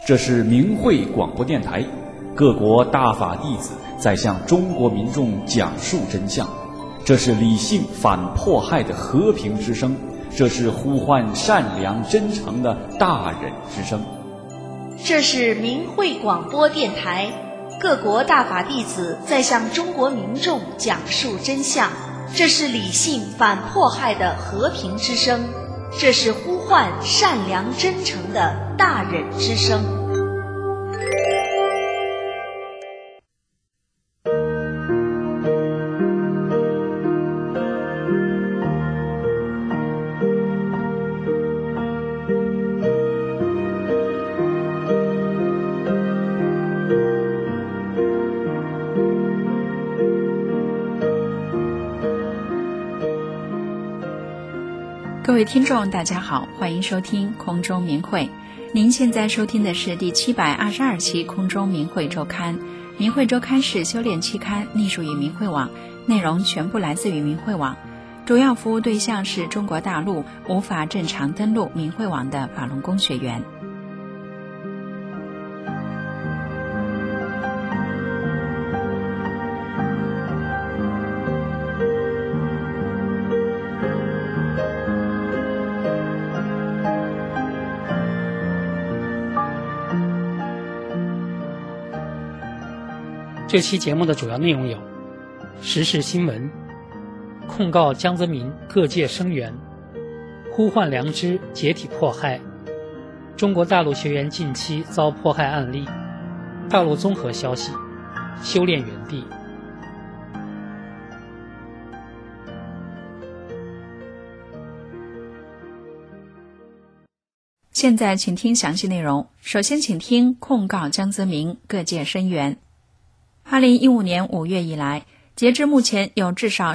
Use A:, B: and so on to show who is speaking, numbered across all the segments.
A: 这是明慧广播电台，各国大法弟子在向中国民众讲述真相。这是理性反迫害的和平之声，这是呼唤善良真诚的大忍之声。
B: 这是明慧广播电台，各国大法弟子在向中国民众讲述真相。这是理性反迫害的和平之声，这是呼唤善良真诚的大忍之声。
C: 各位听众大家好，欢迎收听空中明慧。您现在收听的是第722期空中明慧周刊。明慧周刊是修炼期刊，隶属于明慧网，内容全部来自于明慧网，主要服务对象是中国大陆无法正常登录明慧网的法轮功学员。
D: 这期节目的主要内容有：时事新闻、控告江泽民各界声援、呼唤良知解体迫害、中国大陆学员近期遭迫害案例、大陆综合消息、修炼园地。
C: 现在请听详细内容。首先请听控告江泽民各界声援。2015年5月以来，截至目前有至少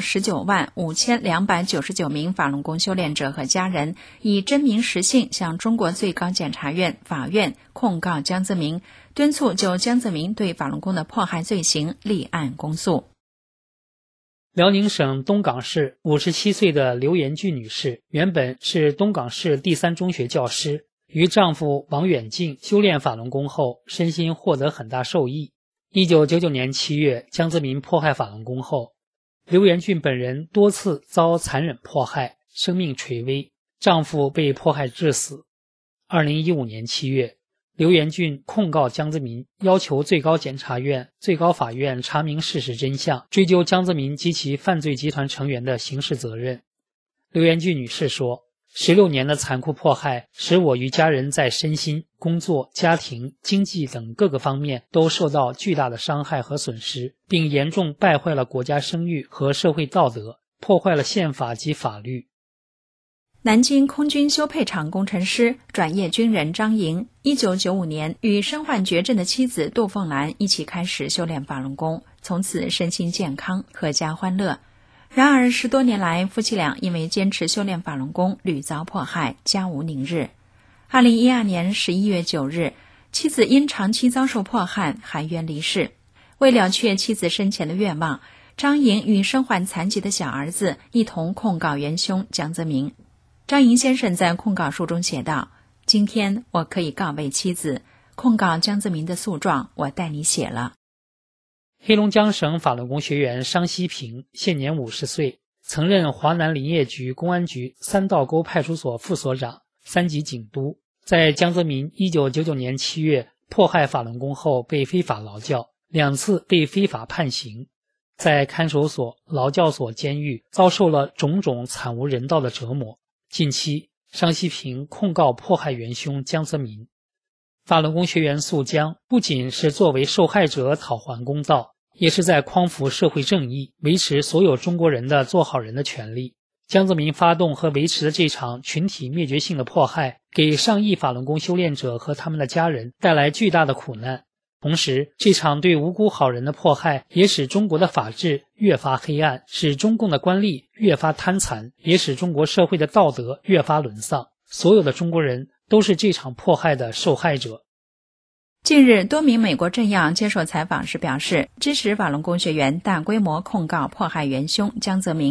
C: 195299名法轮功修炼者和家人以真名实姓向中国最高检察院、法院控告江泽民，敦促就江泽民对法轮功的迫害罪行立案公诉。
D: 辽宁省东港市57岁的刘延俊女士，原本是东港市第3中学教师，与丈夫王远进修炼法轮功后，身心获得很大受益。1999年7月，江泽民迫害法轮功后，刘延俊本人多次遭残忍迫害，生命垂危，丈夫被迫害致死。2015年7月，刘延俊控告江泽民，要求最高检察院、最高法院查明事实真相，追究江泽民及其犯罪集团成员的刑事责任。刘延俊女士说，16年的残酷迫害使我与家人在身心、工作、家庭、经济等各个方面都受到巨大的伤害和损失，并严重败坏了国家声誉和社会道德，破坏了宪法及法律。
C: 南京空军修配厂工程师、转业军人张莹，1995年与身患绝症的妻子杜凤兰一起开始修炼法轮功，从此身心健康，阖家欢乐。然而10多年来，夫妻俩因为坚持修炼法轮功，屡遭迫害，家无宁日。2012年11月9日，妻子因长期遭受迫害，含冤离世。为了却妻子生前的愿望，张莹与身患残疾的小儿子一同控告元凶江泽民。张莹先生在控告书中写道：今天我可以告慰妻子，控告江泽民的诉状我代你写了。
D: 黑龙江省法轮功学员商希平现年50岁，曾任华南林业局公安局三道沟派出所副所长、3级警督。在江泽民1999年7月迫害法轮功后被非法劳教，2次被非法判刑，在看守所、劳教所、监狱遭受了种种惨无人道的折磨。近期，商希平控告迫害元凶江泽民。法轮功学员诉江不仅是作为受害者讨还公道，也是在匡扶社会正义，维持所有中国人的做好人的权利。江泽民发动和维持的这场群体灭绝性的迫害，给上亿法轮功修炼者和他们的家人带来巨大的苦难。同时，这场对无辜好人的迫害也使中国的法治越发黑暗，使中共的官吏越发贪残，也使中国社会的道德越发沦丧。所有的中国人都是这场迫害的受害者。
C: 近日，多名美国政要接受采访时表示，支持法轮功学员大规模控告迫害元凶江泽民。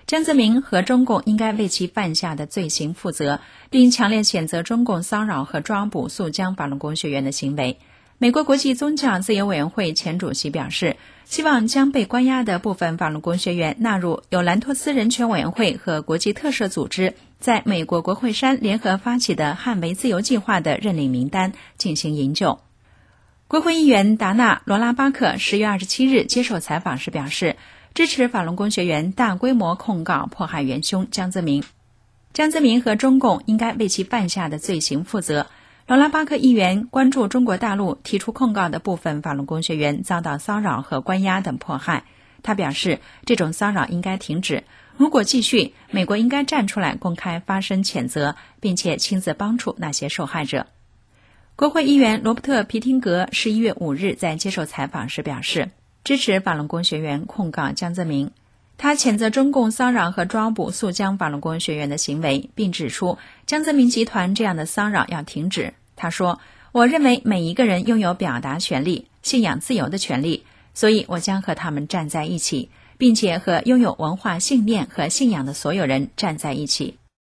C: 江泽民和中共应该为其犯下的罪行负责，并强烈谴责中共骚扰和抓捕肃江法轮功学员的行为。美国国际宗教自由委员会前主席表示，希望将被关押的部分法轮功学员纳入由兰托斯人权委员会和国际特赦组织在美国国会山联合发起的捍卫自由计划的认领名单进行营救。国会议员达纳·罗拉巴克10月27日接受采访时表示，支持法轮功学员大规模控告迫害元凶江泽民。江泽民和中共应该为其犯下的罪行负责。罗拉巴克议员关注中国大陆提出控告的部分法轮功学员遭到骚扰和关押等迫害。他表示，这种骚扰应该停止，如果继续，美国应该站出来公开发声谴责，并且亲自帮助那些受害者。国会议员罗伯特·皮廷格11月5日在接受采访时表示，支持法轮功学员控告江泽民。他谴责中共骚扰和抓捕肃江法轮功学员的行为，并指出江泽民集团这样的骚扰要停止。他说，我认为每一个人拥有表达权利、信仰自由的权利，所以我将和他们站在一起，并且和拥有文化信念和信仰的所有人站在一起。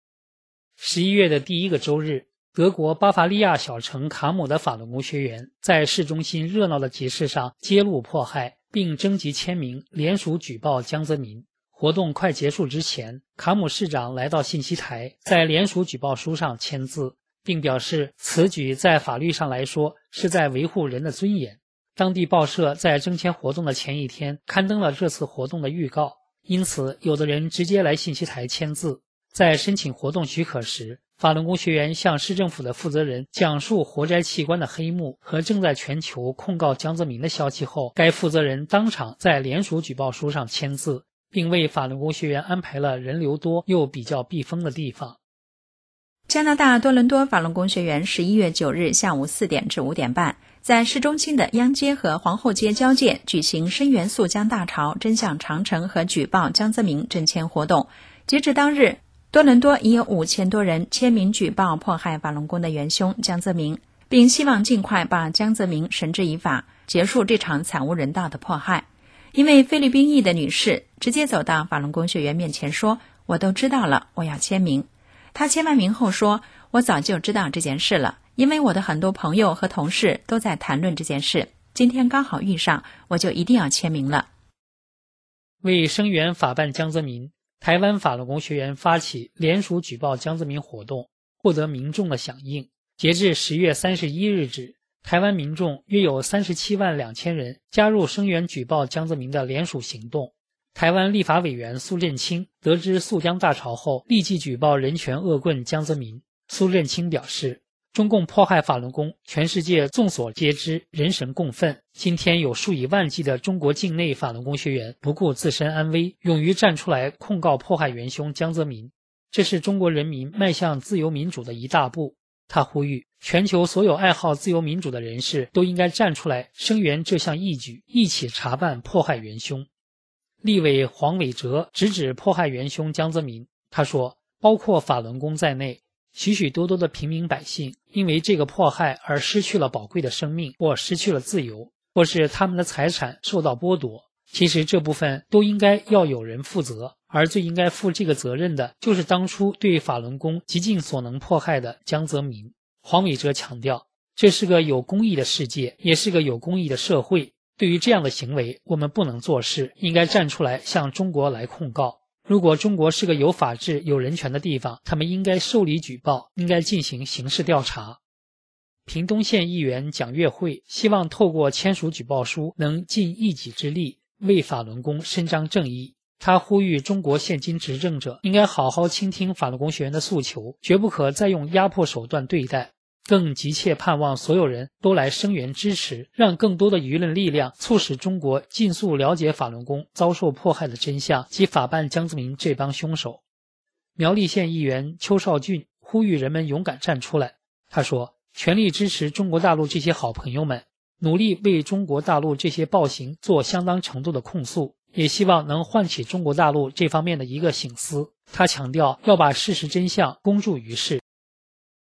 D: 11月的第一个周日，德国巴伐利亚小城卡姆的法轮功学员在市中心热闹的集市上揭露迫害，并征集签名联署举报江泽民。活动快结束之前，卡姆市长来到信息台，在联署举报书上签字，并表示此举在法律上来说是在维护人的尊严。当地报社在征签活动的前一天刊登了这次活动的预告，因此有的人直接来信息台签字。在申请活动许可时，法轮功学员向市政府的负责人讲述活摘器官的黑幕和正在全球控告江泽民的消息后，该负责人当场在联署举报书上签字，并为法轮功学员安排了人流多又比较避风的地方。
C: 加拿大多伦多法轮功学员11月9日下午4点至5点半，在市中心的央街和皇后街交界举行声援肃江大潮、真相长城和举报江泽民征签活动。截至当日，多伦多已有5000多人签名举报迫害法轮功的元凶江泽民，并希望尽快把江泽民绳之以法，结束这场惨无人道的迫害。一位菲律宾裔的女士直接走到法轮功学员面前说，我都知道了，我要签名。她签完名后说，我早就知道这件事了，因为我的很多朋友和同事都在谈论这件事，今天刚好遇上，我就一定要签名了。
D: 为声援法办江泽民，台湾法轮功学员发起联署举报江泽民活动，获得民众的响应。截至10月31日止，台湾民众约有37万2千人加入声援举报江泽民的联署行动。台湾立法委员苏震清得知肃江大潮后，立即举报人权恶棍江泽民。苏震清表示，中共迫害法轮功，全世界众所皆知，人神共愤。今天有数以万计的中国境内法轮功学员不顾自身安危，勇于站出来控告迫害元凶江泽民，这是中国人民迈向自由民主的一大步。他呼吁全球所有爱好自由民主的人士都应该站出来声援这项义举，一起查办迫害元凶。立委黄伟哲直指迫害元凶江泽民，他说，包括法轮功在内，许许多多的平民百姓因为这个迫害而失去了宝贵的生命，或失去了自由，或是他们的财产受到剥夺。其实这部分都应该要有人负责，而最应该负这个责任的就是当初对法轮功极尽所能迫害的江泽民。黄伟哲强调，这是个有公义的世界，也是个有公义的社会。对于这样的行为，我们不能坐视，应该站出来向中国来控告。如果中国是个有法治、有人权的地方，他们应该受理举报，应该进行刑事调查。屏东县议员蒋月惠希望透过签署举报书，能尽一己之力为法轮功伸张正义。他呼吁中国现今执政者应该好好倾听法轮功学员的诉求，绝不可再用压迫手段对待，更急切盼望所有人都来声援支持，让更多的舆论力量促使中国尽速了解法轮功遭受迫害的真相及法办江泽民这帮凶手。苗栗县议员邱少俊呼吁人们勇敢站出来，他说，全力支持中国大陆这些好朋友们，努力为中国大陆这些暴行做相当程度的控诉，也希望能唤起中国大陆这方面的一个省思。他强调要把事实真相公诸于世。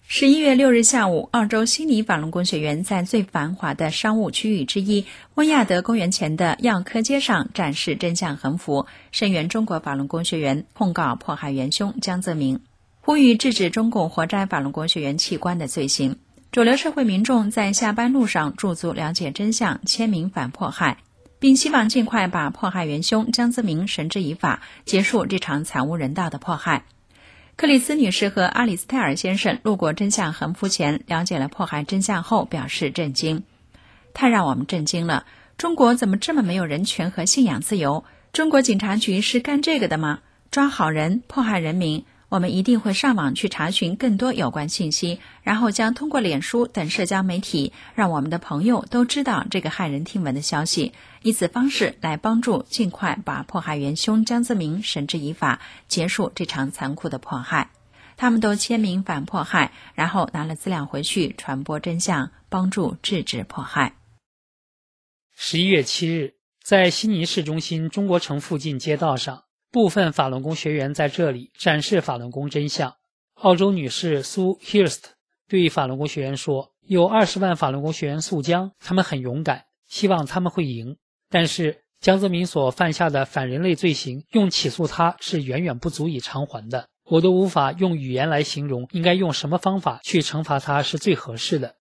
C: 11月6日下午，澳洲悉尼法轮功学员在最繁华的商务区域之一温亚德公园前的药科街上展示真相横幅，声援中国法轮功学员控告迫害元凶江泽民，呼吁制止中共活摘法轮功学员器官的罪行。主流社会民众在下班路上驻足了解真相，签名反迫害，并希望尽快把迫害元凶江泽民绳之以法，结束这场惨无人道的迫害。克里斯女士和阿里斯泰尔先生路过真相横幅前，了解了迫害真相后表示震惊。太让我们震惊了，中国怎么这么没有人权和信仰自由？中国警察局是干这个的吗？抓好人，迫害人民。我们一定会上网去查询更多有关信息，然后将通过脸书等社交媒体让我们的朋友都知道这个骇人听闻的消息，以此方式来帮助尽快把迫害元凶江泽民绳之以法，结束这场残酷的迫害。他们都签名反迫害，然后拿了资料回去传播真相，帮助制止迫害。
D: 11月7日，在悉尼市中心中国城附近街道上，部分法轮功学员在这里展示法轮功真相。澳洲女士苏 Hirst 对法轮功学员说，有20万法轮功学员诉江，他们很勇敢，希望他们会赢。但是江泽民所犯下的反人类罪行，用起诉他是远远不足以偿还的。我都无法用语言来形容应该用什么方法去惩罚他是最合适的。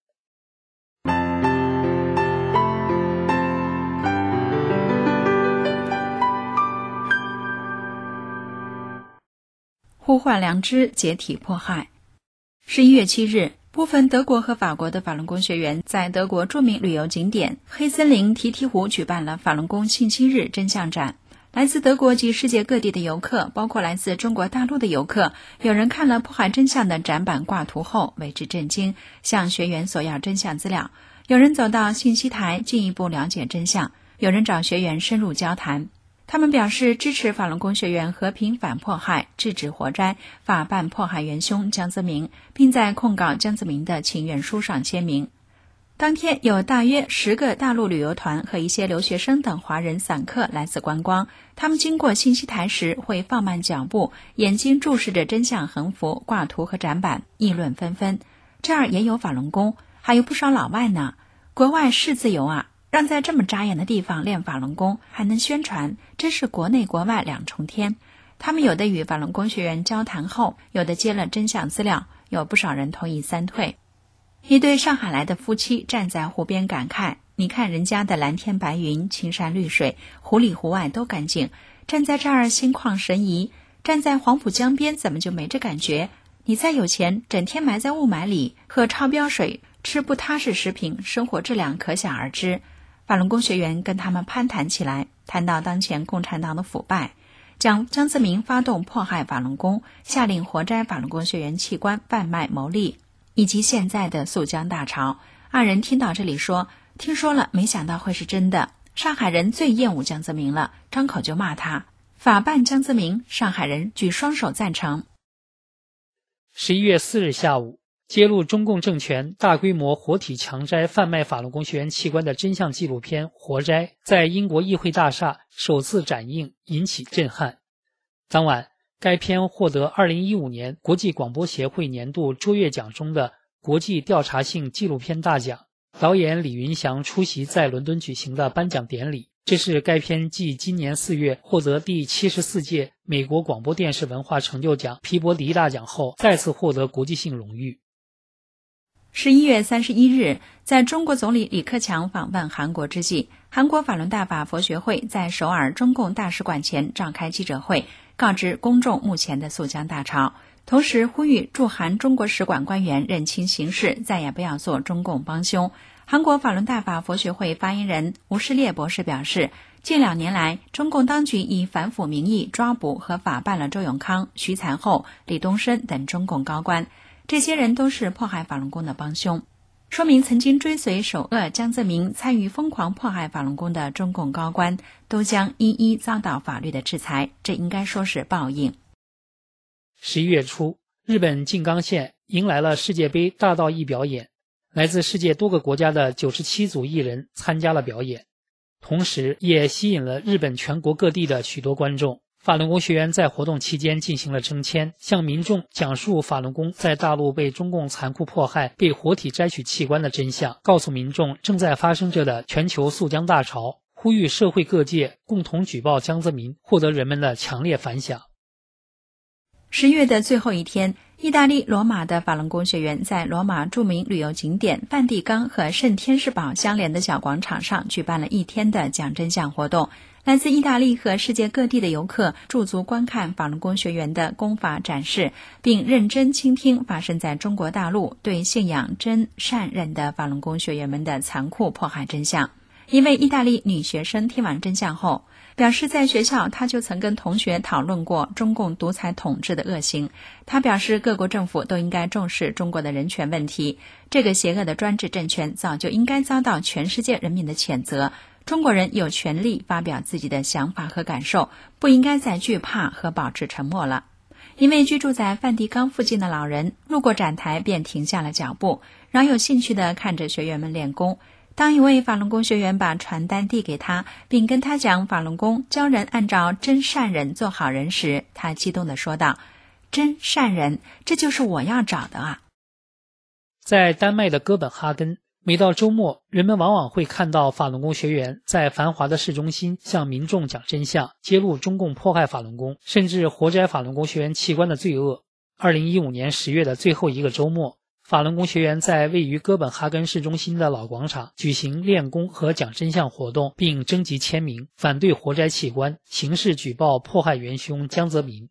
C: 呼唤良知，解体迫害。11月7日，部分德国和法国的法轮功学员在德国著名旅游景点黑森林提提湖举办了法轮功信息日真相展。来自德国及世界各地的游客，包括来自中国大陆的游客，有人看了迫害真相的展板挂图后为之震惊，向学员索要真相资料。有人走到信息台进一步了解真相，有人找学员深入交谈。他们表示支持法轮功学员和平反迫害，制止活摘，法办迫害元凶江泽民，并在控告江泽民的请愿书上签名。当天有大约10个大陆旅游团和一些留学生等华人散客来此观光，他们经过信息台时会放慢脚步，眼睛注视着真相横幅、挂图和展板，议论纷纷。这儿也有法轮功，还有不少老外呢。国外是自由啊，让在这么扎眼的地方练法轮功还能宣传，真是国内国外两重天。他们有的与法轮功学员交谈后，有的接了真相资料，有不少人同意3退。一对上海来的夫妻站在湖边感慨，你看人家的蓝天白云、青山绿水，湖里湖外都干净，站在这儿心旷神怡，站在黄浦江边怎么就没这感觉？你再有钱，整天埋在雾霾里，喝超标水，吃不踏实食品，生活质量可想而知。法轮功学员跟他们攀谈起来，谈到当前共产党的腐败，讲江泽民发动迫害法轮功，下令活摘法轮功学员器官贩卖牟利，以及现在的诉江大潮。二人听到这里说，听说了，没想到会是真的。上海人最厌恶江泽民了，张口就骂他。法办江泽民，上海人举双手赞成。
D: 11月4日下午，揭露中共政权大规模活体强摘贩卖法轮功学员器官的真相纪录片《活摘》在英国议会大厦首次展映，引起震撼。当晚，该片获得2015年国际广播协会年度卓越奖中的国际调查性纪录片大奖。导演李云祥出席在伦敦举行的颁奖典礼，这是该片继今年4月获得第74届美国广播电视文化成就奖皮博迪大奖后，再次获得国际性荣誉。
C: 11月31日，在中国总理李克强访问韩国之际，韩国法轮大法佛学会在首尔中共大使馆前召开记者会，告知公众目前的诉江大潮，同时呼吁驻韩中国使馆官员认清形势，再也不要做中共帮凶。韩国法轮大法佛学会发言人吴世烈博士表示，近2年来，中共当局以反腐名义抓捕和法办了周永康、徐才厚、李东生等中共高官，这些人都是迫害法轮功的帮凶，说明曾经追随首恶江泽民参与疯狂迫害法轮功的中共高官都将一一遭到法律的制裁，这应该说是报应。
D: 11月初，日本静冈县迎来了世界杯大道艺表演，来自世界多个国家的97组艺人参加了表演，同时也吸引了日本全国各地的许多观众。 法轮功学员在活动期间进行了征签，向民众讲述法轮功在大陆被中共残酷迫害、被活体摘取器官的真相，告诉民众正在发生着的全球诉江大潮，呼吁社会各界共同举报江泽民，获得人们的强烈反响。
C: 10月的最后一天，意大利罗马的法轮功学员在罗马著名旅游景点梵蒂冈和圣天使堡相连的小广场上举办了1天的讲真相活动。来自意大利和世界各地的游客驻足观看法轮功学员的功法展示，并认真倾听发生在中国大陆对信仰真善忍的法轮功学员们的残酷迫害真相。一位意大利女学生听完真相后表示，在学校她就曾跟同学讨论过中共独裁统治的恶行。她表示，各国政府都应该重视中国的人权问题，这个邪恶的专制政权早就应该遭到全世界人民的谴责。中国人有权利发表自己的想法和感受，不应该再惧怕和保持沉默了。一位居住在梵蒂冈附近的老人路过展台便停下了脚步，饶有兴趣地看着学员们练功。当一位法轮功学员把传单递给他，并跟他讲法轮功教人按照真善忍做好人时，他激动地说道：真善忍，这就是我要找的啊！
D: 在丹麦的哥本哈根，每到周末，人们往往会看到法轮功学员在繁华的市中心向民众讲真相，揭露中共迫害法轮功，甚至活摘法轮功学员器官的罪恶。2015年10月的最后一个周末，法轮功学员在位于哥本哈根市中心的老广场举行练功和讲真相活动，并征集签名，反对活摘器官，刑事举报迫害元凶江泽民。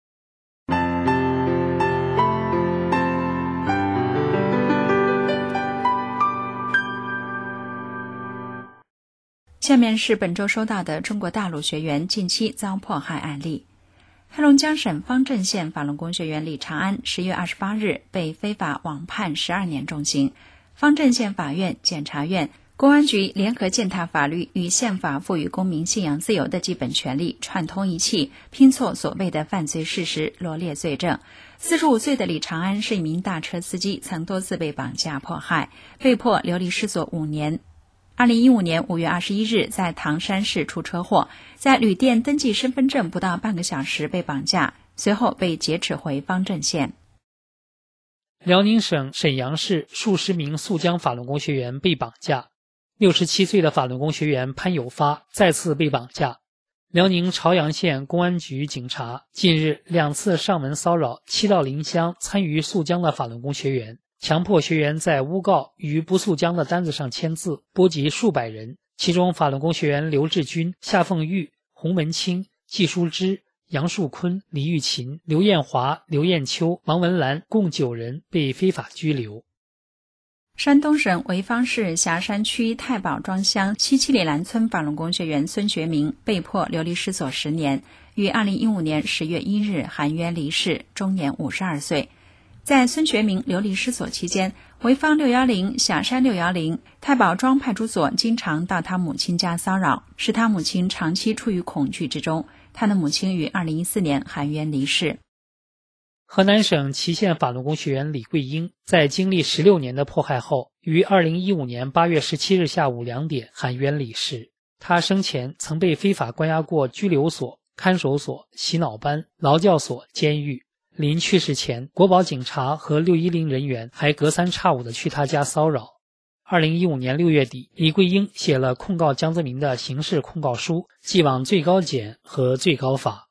C: 下面是本周收到的中国大陆学员近期遭迫害案例。黑龙江省方镇县法轮功学员李长安10月28日被非法网判12年重刑。方镇县法院、检察院、公安局联合践踏法律与宪法赋予公民信仰自由的基本权利，串通一气，拼凑所谓的犯罪事实，罗列罪证。45岁的李长安是一名大车司机，曾多次被绑架迫害，被迫流离失所5年。2015年5月21日在唐山市出车祸，在旅店登记身份证不到半个小时被绑架，随后被劫持回方镇县。
D: 辽宁省沈阳市数十名肃江法轮功学员被绑架，67岁的法轮功学员潘有发再次被绑架。辽宁朝阳县公安局警察近日2次上门骚扰7到临湘参与肃江的法轮功学员，强迫学员在诬告与不肃江的单子上签字，波及数百人。其中法轮功学员刘志军、夏凤玉、洪文清、季淑芝、杨树坤、李玉琴、刘艳华、刘艳秋、王文兰共9人被非法拘留。
C: 山东省潍坊市峡山区太保庄乡西七里兰村法轮功学员孙学明被迫流离失所10年，于2015年10月1日含冤离世，终年52岁。在孙学明流离失所期间，潍坊610、峡山610、太保庄派出所经常到他母亲家骚扰，使他母亲长期处于恐惧之中。他的母亲于2014年含冤离世。
D: 河南省淇县法轮功学员李桂英在经历16年的迫害后，于2015年8月17日下午2点含冤离世。他生前曾被非法关押过拘留所、看守所、洗脑班、劳教所、监狱。临去世前，国保警察和610人员还隔三差五地去他家骚扰。2015年6月底，李桂英写了控告江泽民的刑事控告书，寄往最高检和最高法。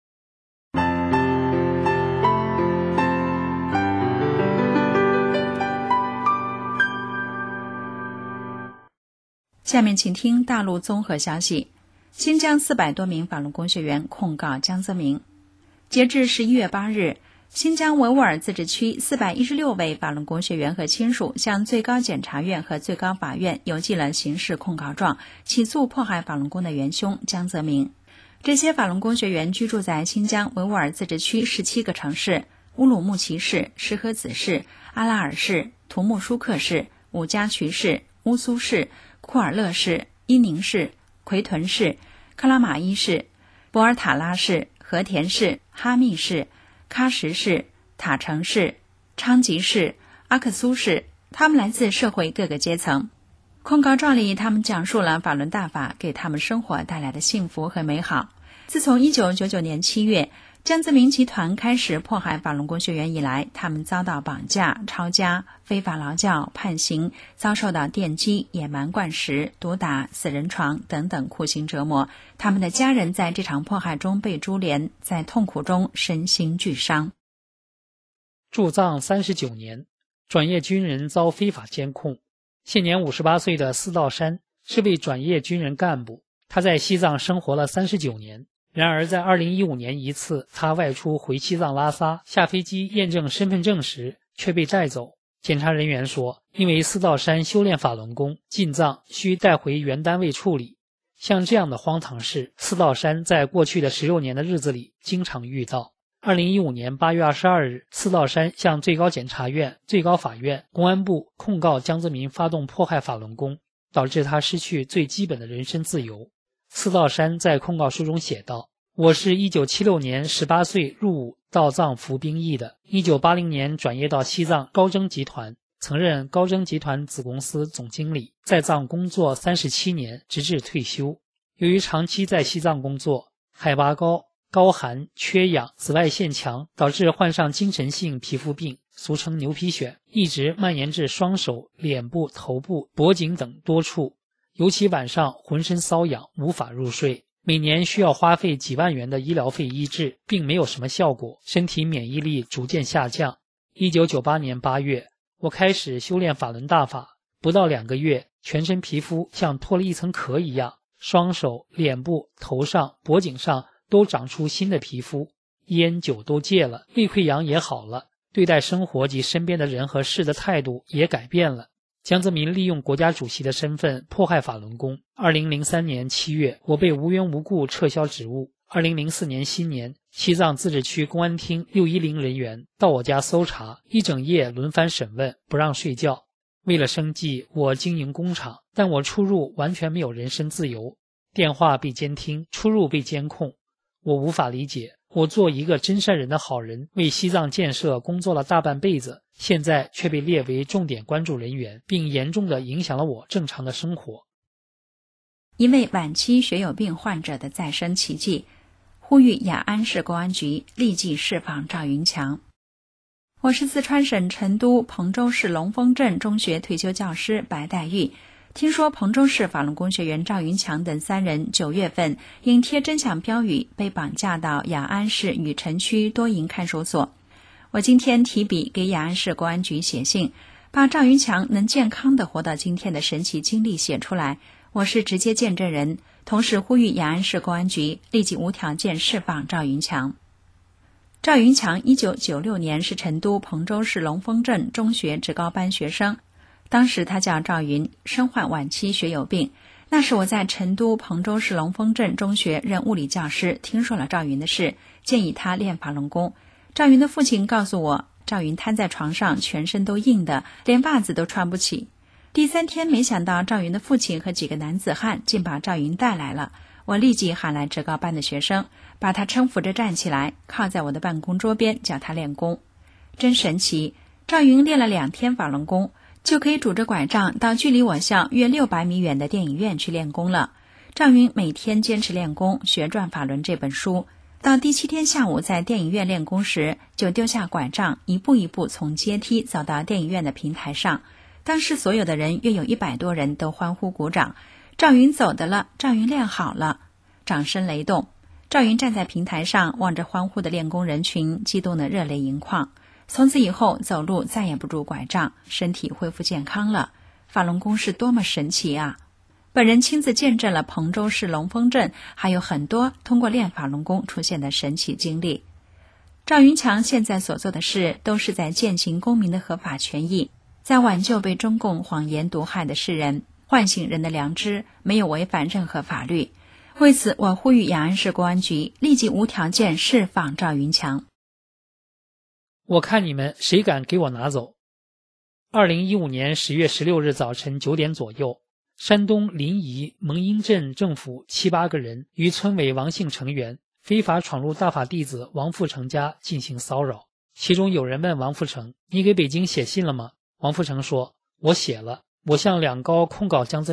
C: 下面请听大陆综合消息。新疆400多名法轮功学员控告江泽民。截至11月8日，新疆维吾尔自治区416位法轮功学员和亲属向最高检察院和最高法院邮寄了刑事控告状，起诉迫害法轮功的元凶江泽民。这些法轮功学员居住在新疆维吾尔自治区17个城市：乌鲁木齐市、石河子市、阿拉尔市、图木舒克市、五家渠市、乌苏市、库尔勒市、伊宁市、奎屯市、克拉玛依市、博尔塔拉市、和田市、哈密市、喀什市、塔城市、昌吉市、阿克苏市。他们来自社会各个阶层。控告状里，他们讲述了法轮大法给他们生活带来的幸福和美好。 自从1999年7月江泽民集团开始迫害法轮功学员以来，他们遭到绑架、抄家、非法劳教、判刑，遭受到电击、野蛮灌食、毒打、死人床等等酷刑折磨。他们的家人在这场迫害中被株连，在痛苦中身心俱伤。
D: 驻藏39年，转业军人遭非法监控。现年58岁的司道山是位转业军人干部，他在西藏生活了39年。然而在2015年一次他外出回西藏拉萨，下飞机验证身份证时却被带走。检查人员说，因为司道山修炼法轮功，进藏需带回原单位处理。像这样的荒唐事，司道山在过去的16年的日子里经常遇到。2015年8月22日，司道山向最高检察院、最高法院、公安部控告江泽民发动迫害法轮功，导致他失去最基本的人身自由。司道山在控告书中写道：我是1976年18岁入伍到藏服兵役的，1980年转业到西藏高征集团，曾任高征集团子公司总经理，在藏工作37年，直至退休。由于长期在西藏工作，海拔高、高寒、缺氧、紫外线强，导致患上精神性皮肤病，俗称牛皮癣，一直蔓延至双手、脸部、头部、脖颈等多处。尤其晚上浑身瘙痒，无法入睡，每年需要花费几万元的医疗费医治，并没有什么效果，身体免疫力逐渐下降。1998年8月，我开始修炼法轮大法，不到2个月，全身皮肤像脱了一层壳一样，双手、脸部、头上、脖颈上都长出新的皮肤，烟酒都戒了，胃溃疡也好了，对待生活及身边的人和事的态度也改变了。江泽民利用国家主席的身份迫害法轮功。2003年7月，我被无缘无故撤销职务。2004年新年，西藏自治区公安厅610人员到我家搜查，一整夜轮番审问，不让睡觉。为了生计，我经营工厂，但我出入完全没有人身自由，电话被监听，出入被监控。我无法理解，我做一个真善人的好人，为西藏建设工作了大半辈子，现在却被列为重点关注人员，并严重地影响了我正常的生活。
C: 一位晚期血友病患者的再生奇迹，呼吁雅安市公安局立即释放赵云强。我是四川省成都彭州市龙峰镇中学退休教师白黛玉。听说彭州市法轮功学员赵云强等3人9月份因贴真相标语被绑架到雅安市雨城区多营看守所。我今天提笔给雅安市公安局写信，把赵云强能健康地活到今天的神奇经历写出来。我是直接见证人，同时呼吁雅安市公安局立即无条件释放赵云强。赵云强1996年是成都彭州市龙峰镇中学职高班学生，当时他叫赵云，身患晚期血友病。那时我在成都彭州市龙峰镇中学任物理教师，听说了赵云的事，建议他练法轮功。赵云的父亲告诉我，赵云瘫在床上，全身都硬的，连袜子都穿不起。第3天，没想到赵云的父亲和几个男子汉竟把赵云带来了。我立即喊来职高班的学生，把他搀扶着站起来，靠在我的办公桌边，叫他练功。真神奇，赵云练了2天法轮功，就可以拄着拐杖到距离我校约600米远的电影院去练功了。赵云每天坚持练功，学转法轮这本书。到第7天下午在电影院练功时，就丢下拐杖，一步一步从阶梯走到电影院的平台上。当时所有的人约有100多人都欢呼鼓掌，赵云走的了，赵云练好了，掌声雷动。赵云站在平台上，望着欢呼的练功人群，激动得热泪盈眶。从此以后走路再也不拄拐杖，身体恢复健康了。法轮功是多么神奇啊！本人亲自见证了彭州市龙峰镇还有很多通过练法轮功出现的神奇经历。赵云强现在所做的事，都是在践行公民的合法权益，在挽救被中共谎言毒害的世人，唤醒人的良知，没有违反任何法律。为此，我呼吁雅安市公安局立即无条件释放赵云强。
D: 我看你们谁敢给我拿走。2015年10月16日早晨9点左右，山东临沂蒙阴镇政府7、8个人与村委王姓成员非法闯入大法弟子王富成家进行骚扰。其中有人问王富成：你给北京写信了吗？王富成说：我写了，我向2高控告江泽民，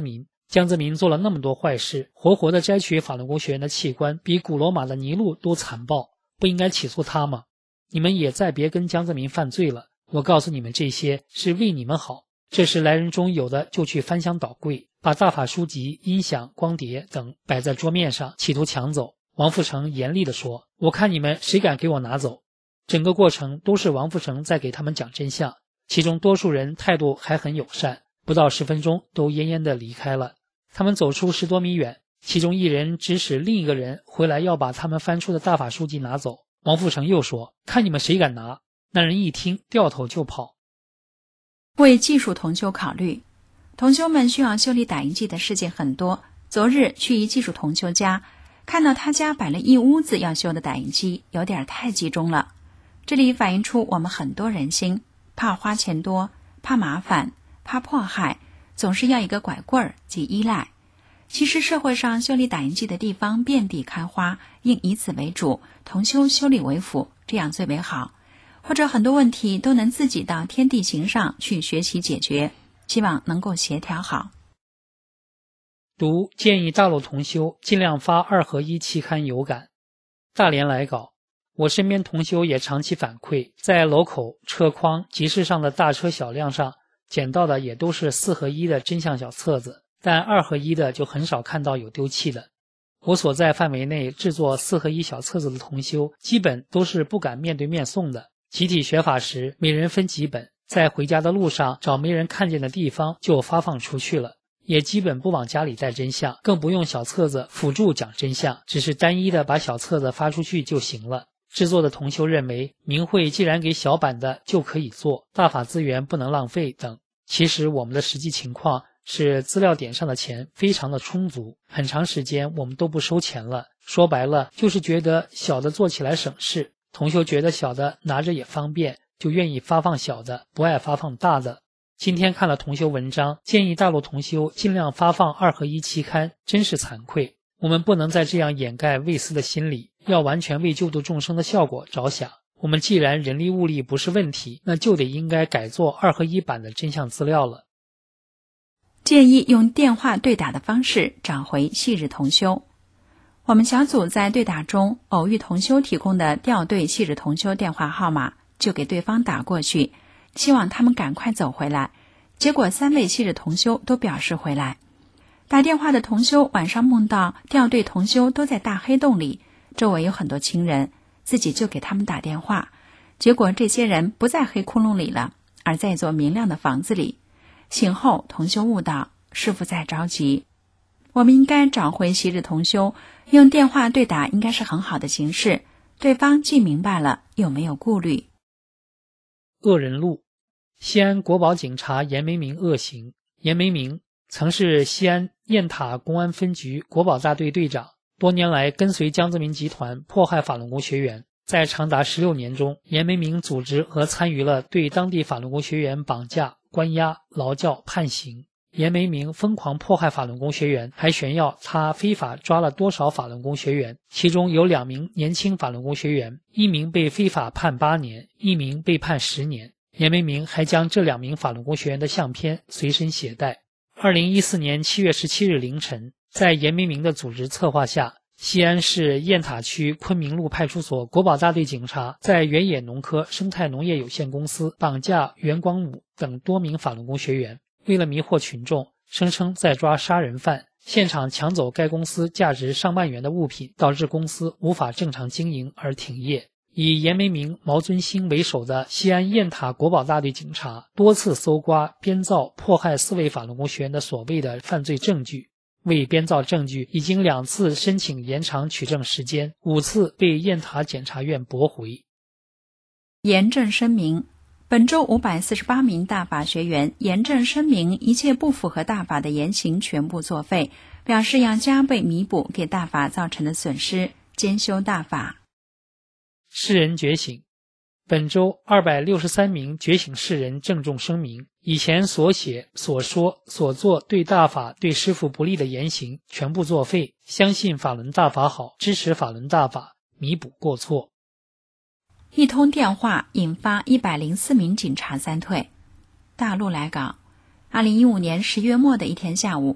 D: 江泽民做了那么多坏事，活活的摘取法轮功学员的器官，比古罗马的尼禄都残暴，不应该起诉他吗？你们也再别跟江泽民犯罪了，我告诉你们，这些是为你们好。这时来人中有的就去翻箱倒柜，把大法书籍、音响、光碟等摆在桌面上，企图抢走。王富成严厉地说，我看你们谁敢给我拿走。整个过程都是王富成在给他们讲真相，其中多数人态度还很友善，不到10分钟都奄奄地离开了。他们走出10多米远，其中一人指使另一个人回来要把他们翻出的大法书籍拿走。王富成又说，看你们谁敢拿。那人一听，掉头就跑。
C: 为技术同修考虑，同修们需要修理打印机的事件很多。昨日去一技术同修家，看到他家摆了一屋子要修的打印机，有点太集中了。这里反映出我们很多人心，怕花钱多，怕麻烦，怕迫害，总是要一个拐棍儿即依赖。其实社会上修理打印机的地方遍地开花，应以此为主，同修修理为辅，这样最为好。或者很多问题都能自己到天地行上去学习解决，希望能够协调好。
D: 读建议大陆同修尽量发2合1期刊有感。大连来稿，我身边同修也长期反馈，在楼口、车筐、集市上的大车小辆上捡到的也都是4合1的真相小册子，但2合1的就很少看到有丢弃的。我所在范围内制作4合1小册子的同修，基本都是不敢面对面送的。集体学法时，每人分几本，在回家的路上找没人看见的地方就发放出去了，也基本不往家里带真相，更不用小册子辅助讲真相，只是单一的把小册子发出去就行了。制作的同修认为，明会既然给小版的就可以做，大法资源不能浪费等。其实我们的实际情况是资料点上的钱非常的充足，很长时间我们都不收钱了，说白了就是觉得小的做起来省事。同修觉得小的拿着也方便，就愿意发放小的，不爱发放大的。今天看了同修文章，建议大陆同修尽量发放2合1期刊，真是惭愧。我们不能再这样掩盖为私的心理，要完全为救度众生的效果着想。我们既然人力物力不是问题，那就得应该改做2合1版的真相资料了。
C: 建议用电话对打的方式找回昔日同修。我们小组在对打中偶遇同修提供的调对昔日同修电话号码，就给对方打过去，希望他们赶快走回来。结果3位昔日同修都表示回来。打电话的同修晚上梦到调对同修都在大黑洞里，周围有很多亲人，自己就给他们打电话，结果这些人不在黑窟窿里了，而在一座明亮的房子里。醒后同修悟到，师父在着急。我们应该找回昔日同修，用电话对打应该是很好的形式，对方既明白了又没有顾虑。
D: 恶人录，西安国保警察严梅明恶行。严梅明曾是西安雁塔公安分局国保大队队长，多年来跟随江泽民集团迫害法轮功学员。在长达16年中，严梅明组织和参与了对当地法轮功学员绑架、关押、劳教、判刑。严梅明疯狂迫害法轮功学员，还炫耀他非法抓了多少法轮功学员，其中有2名年轻法轮功学员，1名被非法判8年，1名被判10年。严梅明还将这2名法轮功学员的相片随身携带。2014年7月17日凌晨，在严梅明的组织策划下，西安市雁塔区昆明路派出所国保大队警察在原野农科生态农业有限公司绑架袁广武等多名法轮功学员。为了迷惑群众，声称在抓杀人犯，现场抢走该公司价值上万元的物品，导致公司无法正常经营而停业。以严梅明、毛尊兴为首的西安雁塔国保大队警察多次搜刮、编造、迫害4位法轮功学员的所谓的犯罪证据。为编造证据，已经2次申请延长取证时间，5次被雁塔检察院驳回。
C: 严正声明，本周548名大法学员严正声明一切不符合大法的言行全部作废，表示要加倍弥补给大法造成的损失，兼修大法。
D: 世人觉醒，本周263名觉醒世人郑重声明，以前所写、所说、所做对大法、对师父不利的言行全部作废，相信法轮大法好，支持法轮大法，弥补过错。
C: 一通电话引发104名警察3退。大陆来稿，2015年10月末的一天下午，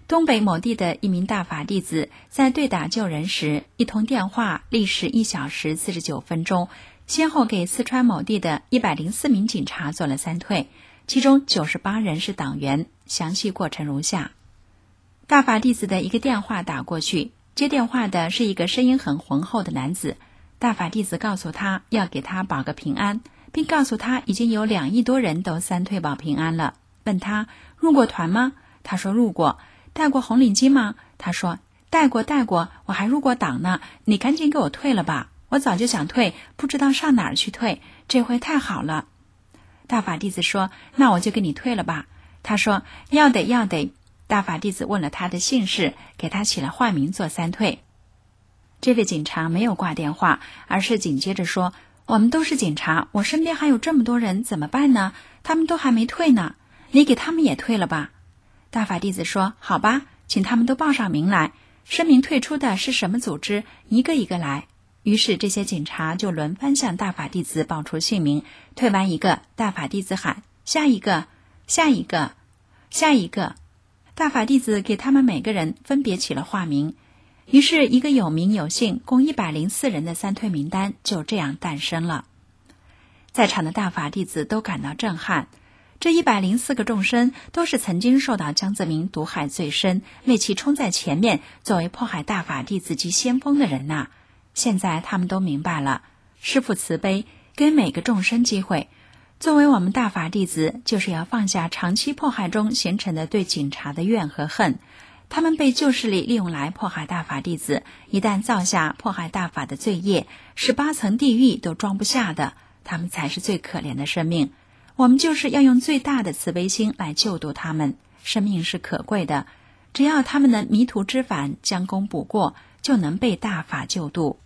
C: 东北某地的一名大法弟子在对打救人时，一通电话历时1小时49分钟，先后给四川某地的104名警察做了3退，其中98人是党员。详细过程如下：大法弟子的一个电话打过去，接电话的是一个声音很浑厚的男子。大法弟子告诉他要给他保个平安，并告诉他已经有2亿多人都3退保平安了。问他入过团吗？他说入过。带过红领巾吗？他说带过，我还入过党呢。你赶紧给我退了吧，我早就想退，不知道上哪儿去退，这回太好了。大法弟子说那我就给你退了吧。他说要得。大法弟子问了他的姓氏，给他起了化名做3退。这位警察没有挂电话，而是紧接着说，我们都是警察，我身边还有这么多人，怎么办呢？他们都还没退呢，你给他们也退了吧。大法弟子说好吧，请他们都报上名来，声明退出的是什么组织，一个一个来。于是这些警察就轮番向大法弟子报出姓名，退完一个，大法弟子喊下一个。大法弟子给他们每个人分别起了化名，于是一个有名有姓共104人的3退名单就这样诞生了。在场的大法弟子都感到震撼，这104个众生都是曾经受到江泽民毒害最深，为其冲在前面作为迫害大法弟子及先锋的人呐。现在他们都明白了，师父慈悲，给每个众生机会。作为我们大法弟子，就是要放下长期迫害中形成的对警察的怨和恨。他们被旧势力利用来迫害大法弟子，一旦造下迫害大法的罪业，18层地狱都装不下的，他们才是最可怜的生命。我们就是要用最大的慈悲心来救度他们，生命是可贵的，只要他们能迷途知返，将功补过，就能被大法救度。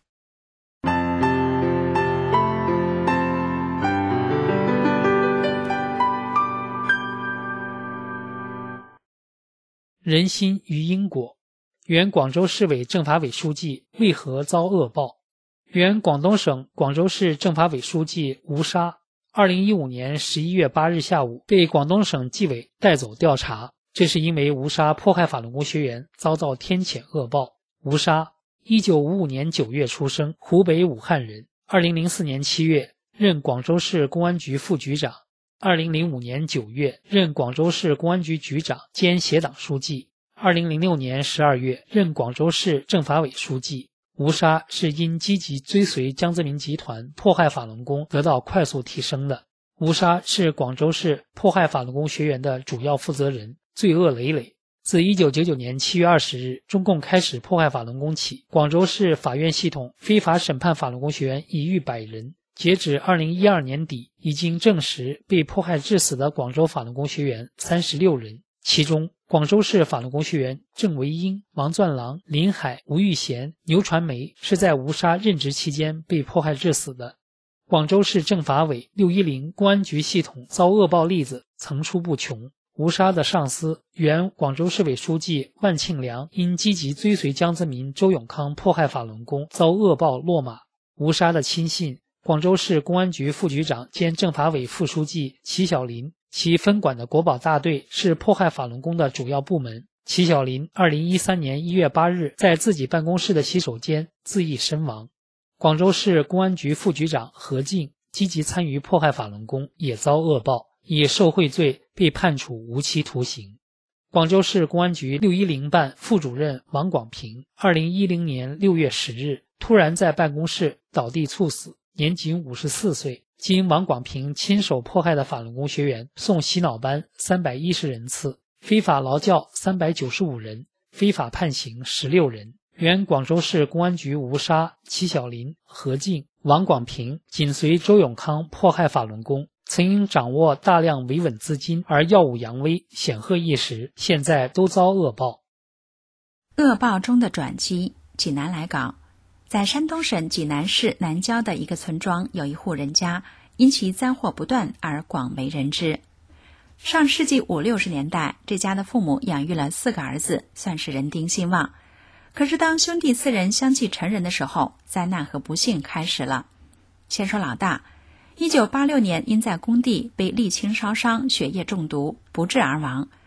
D: 人心于因果。原广州市委政法委书记为何遭恶报？原广东省广州市政法委书记吴沙2015年11月8日下午被广东省纪委带走调查，这是因为吴沙迫害法轮功学员遭到天谴恶报。吴沙1955年9月出生，湖北武汉人。2004年7月任广州市公安局副局长，2005年9月任广州市公安局局长兼协党书记，2006年12月任广州市政法委书记。吴沙是因积极追随江泽民集团迫害法轮功得到快速提升的。吴沙是广州市迫害法轮功学员的主要负责人，罪恶累累。自1999年7月20日中共开始迫害法轮功起，广州市法院系统非法审判法轮功学员已逾100人。截止2012年底，已经证实被迫害致死的广州法轮功学员36人，其中广州市法轮功学员郑维英、王钻郎、林海、吴玉贤、牛传梅是在吴沙任职期间被迫害致死的。广州市政法委610公安局系统遭恶报例子层出不穷。吴沙的上司原广州市委书记万庆良因积极追随江泽民、周永康迫害法轮功遭恶报落马。吴沙的亲信广州市公安局副局长兼政法委副书记齐小林，其分管的国保大队是迫害法轮功的主要部门。齐小林2013年1月8日在自己办公室的洗手间自缢身亡。广州市公安局副局长何静积极参与迫害法轮功，也遭恶报，以受贿罪被判处无期徒刑。广州市公安局610办副主任王广平2010年6月10日突然在办公室倒地猝死，年仅54岁。经王广平亲手迫害的法轮功学员送洗脑班310人次，非法劳教395人，非法判刑16人。原广州市公安局吴沙、齐小林、何静、王广平紧随周永康迫害法轮功，曾因掌握大量维稳资金而耀武扬威，显赫一时，现在都遭恶报。
C: 恶报中的转机。济南来稿。在山东省济南市南郊的一个村庄，有一户人家因其灾祸不断而广为人知。上世纪50、60年代，这家的父母养育了4个儿子，算是人丁兴旺。可是当兄弟4人相继成人的时候，灾难和不幸开始了。先说老大，1986年因在工地被沥青烧伤，血液中毒不治而亡。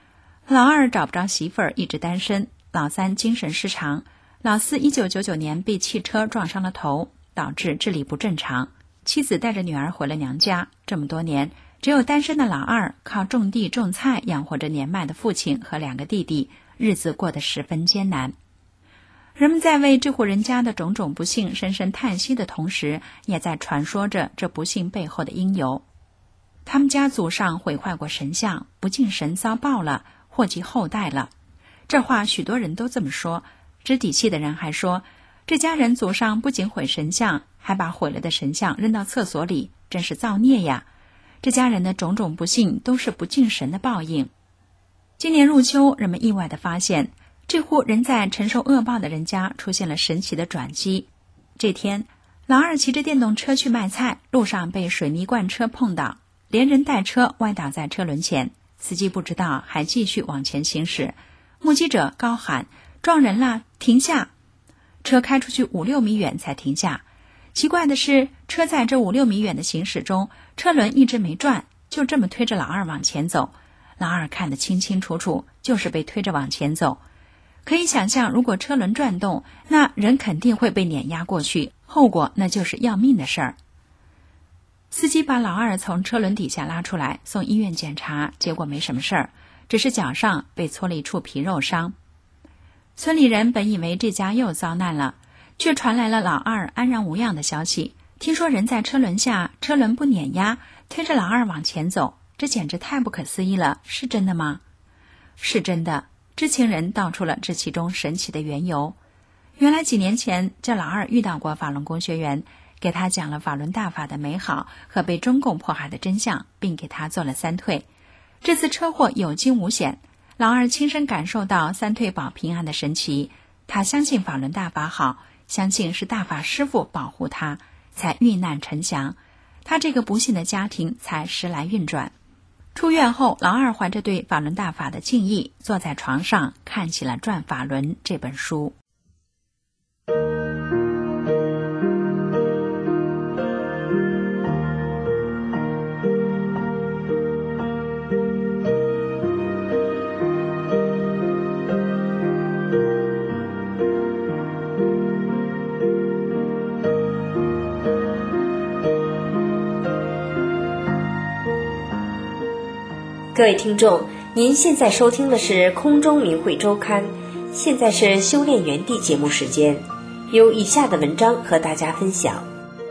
C: 老二找不着媳妇儿，一直单身，老三精神失常，老四1999年被汽车撞伤了头，导致智力不正常，妻子带着女儿回了娘家，这么多年只有单身的老二靠种地种菜养活着年迈的父亲和2个弟弟，日子过得十分艰难。人们在为这户人家的种种不幸深深叹息的同时，也在传说着这不幸背后的因由。他们家祖上毁坏过神像，不敬神遭报了，祸及后代了。这话许多人都这么说，知底细的人还说，这家人祖上不仅毁神像，还把毁了的神像扔到厕所里，真是造孽呀！这家人的种种不幸都是不敬神的报应。今年入秋，人们意外地发现，这户人在承受恶报的人家出现了神奇的转机。这天，老二骑着电动车去卖菜，路上被水泥罐车碰倒，连人带车歪倒在车轮前，司机不知道，还继续往前行驶。目击者高喊：撞人了，停下！车开出去5-6米远才停下。奇怪的是，车在这5-6米远的行驶中，车轮一直没转，就这么推着老二往前走。老二看得清清楚楚，就是被推着往前走。可以想象，如果车轮转动，那人肯定会被碾压过去，后果那就是要命的事儿。司机把老二从车轮底下拉出来，送医院检查，结果没什么事儿，只是脚上被戳了一处皮肉伤。村里人本以为这家又遭难了，却传来了老二安然无恙的消息。听说人在车轮下，车轮不碾压，推着老二往前走，这简直太不可思议了，是真的吗？是真的。知情人道出了这其中神奇的缘由。原来几年前，这老二遇到过法轮功学员，给他讲了法轮大法的美好和被中共迫害的真相，并给他做了3退。这次车祸有惊无险，老二亲身感受到3退保平安的神奇。他相信法轮大法好，相信是大法师父保护他，才遇难成祥。他这个不幸的家庭才时来运转。出院后，老二怀着对法轮大法的敬意，坐在床上看起了《转法轮》这本书。
E: 各位听众，您现在收听的是空中明慧周刊，现在是修炼园地节目时间，有以下的文章和大家分享。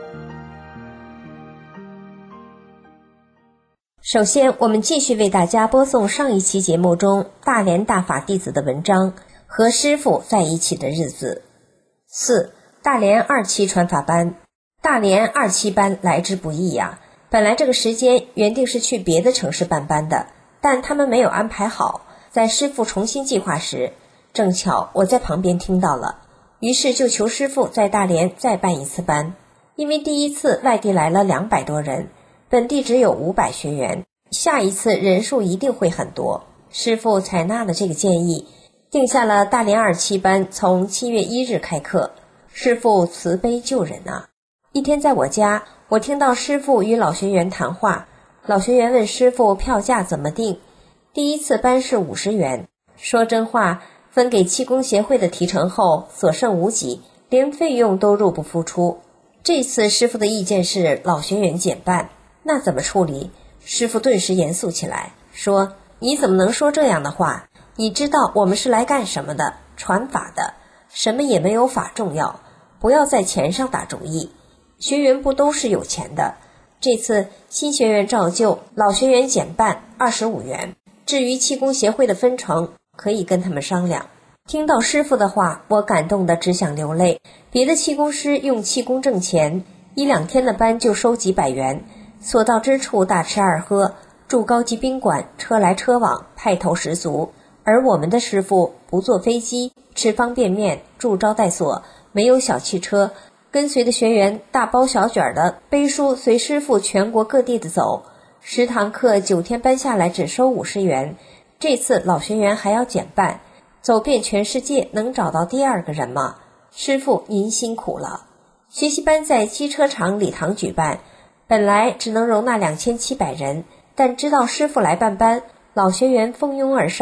E: 首先，我们继续为大家播送上一期节目中大连大法弟子的文章《和师父在一起的日子》。4. 大连2期传法班。大连2期班来之不易呀，本来这个时间原定是去别的城市办班的，但他们没有安排好，在师父重新计划时，正巧我在旁边听到了，于是就求师父在大连再办一次班。因为第一次外地来了200多人，本地只有500学员，下一次人数一定会很多。师父采纳了这个建议，定下了大连2期班从7月1日开课。师父慈悲救人啊！一天在我家，我听到师父与老学员谈话，老学员问师父票价怎么定，第一次班是50元，说真话，分给气功协会的提成后所剩无几，连费用都入不敷出。这次师父的意见是老学员减半，那怎么处理？师父顿时严肃起来，说：你怎么能说这样的话？你知道我们是来干什么的？传法的，什么也没有法重要，不要在钱上打主意，学员不都是有钱的。这次新学员照旧，老学员减半25元，至于气功协会的分成，可以跟他们商量。听到师父的话，我感动得只想流泪。别的气功师用气功挣钱，1-2天的班就收几百元，所到之处大吃二喝，住高级宾馆，车来车往，派头十足。而我们的师父不坐飞机，吃方便面，住招待所，没有小汽车，跟随的学员大包小卷的背书随师父全国各地的走，10堂课9天班下来只收50元，这次老学员还要减半，走遍全世界能找到第2个人吗？师父您辛苦了。学习班在机车厂礼堂举办，本来只能容纳2700人，但知道师父来办班，老学员蜂拥而上，